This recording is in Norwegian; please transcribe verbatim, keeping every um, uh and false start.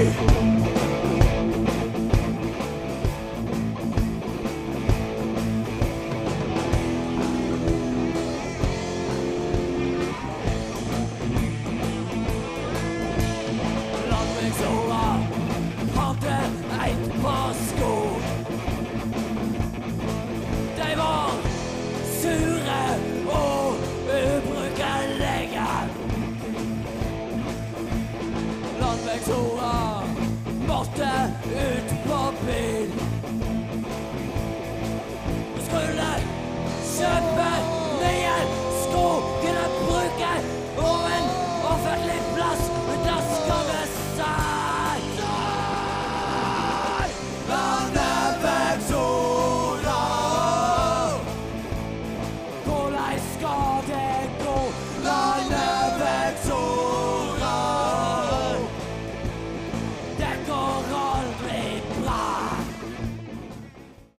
Landvegsåra hadde et par sko. De var sure og ubrukelige. Landvegsåra måtte ut på byen.